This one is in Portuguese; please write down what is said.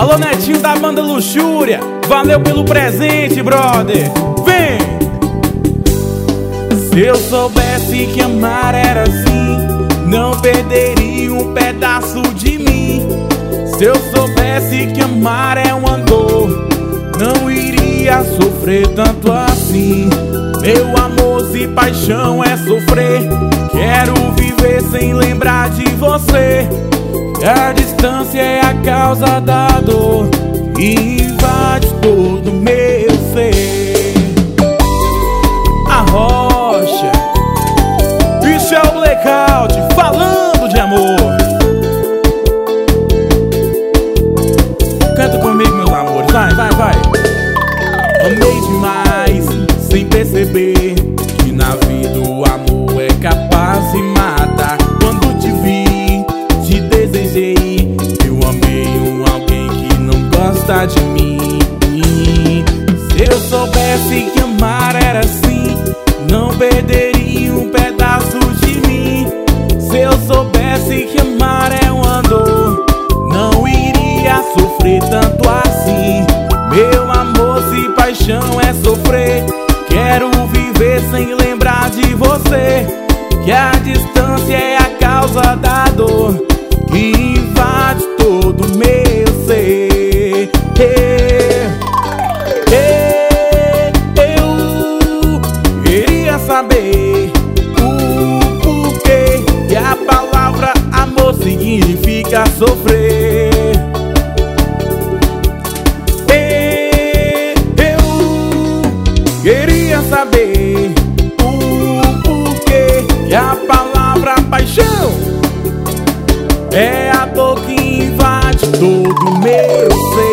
Alô, Netinho da banda Luxúria, valeu pelo presente, brother. Vem! Se eu soubesse que amar era assim, não perderia um pedaço de mim. Se eu soubesse que amar é uma dor, não iria sofrer tanto assim. Meu amor, se paixão é sofrer, quero viver sem lembrar de você. A distância é a causa da dor que invade todo o meu ser. A Rocha, Michel Blackout, falando de amor. Canta comigo, meus amores, vai, vai, vai. Amei demais, sem perceber que na vida o amor é capaz de matar. Quando te vi, te desejei, eu amei alguém que não gosta de mim. Se eu soubesse que amar era assim, não perderia um pedaço de mim. Se eu soubesse que amar é uma dor, não iria sofrer tanto assim. Meu amor, se paixão é sofrer, quero viver sem lembrar de você. Que a distância é a causa da dor que invade todo o meu ser. Eu queria saber o porquê que a palavra amor significa sofrer. Queria saber o porquê que a palavra paixão é a dor que invade todo o meu ser.